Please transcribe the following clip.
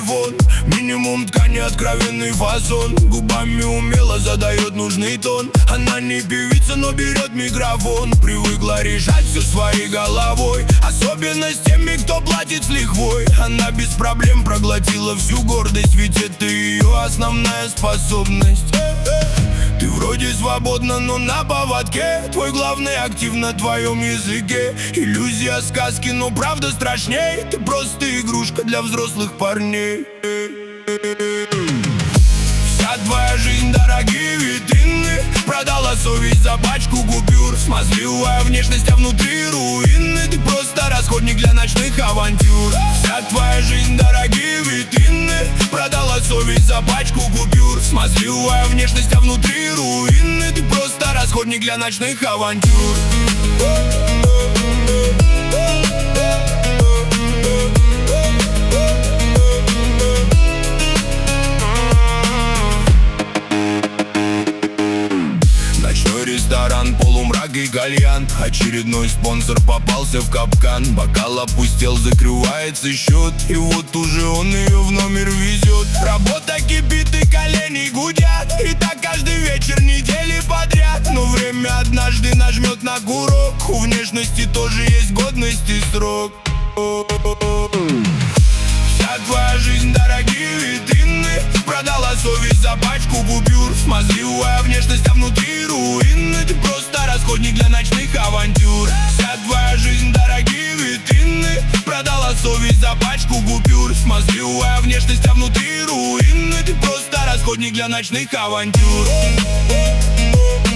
айфон. Минимум ткани, откровенный фасон. Губами умело задает нужный тон. Она не певица, но берет микрофон. Привыкла решать все своей головой, особенно с теми, кто платит с лихвой. Она без проблем проглотила всю гордость, ведь это ее основная способность. Ты вроде свободна, но на поводке. Твой главный актив на твоем языке. Иллюзия сказки, но правда страшней. Ты просто игрушка для взрослых парней. Вся твоя жизнь дорогие витрины. Продала совесть за пачку купюр. Смазливая внешность, а внутри руины. Ты просто расходник для ночных авантюр. Вся твоя жизнь дорогие витрины. Продала совесть за пачку купюр. Смазливая внешность, а внутри руины. Ты просто расходник для ночных авантюр. Ресторан, полумрак и кальян. Очередной спонсор попался в капкан. Бокал опустел, закрывается счет. И вот уже он ее в номер везет. Работа кипит и колени гудят. И так каждый вечер недели подряд. Но время однажды нажмет на курок. У внешности тоже есть годность и срок. Вся твоя жизнь дорогие витрины. Продала совесть за пачку купюр. Смазливая внешность, а внутри руины. Ты просто расходник для ночных авантюр. Вся твоя жизнь дорогие витрины. Продала совесть за пачку купюр. Смазливая внешность, а внутри руины. Ты просто расходник для ночных авантюр.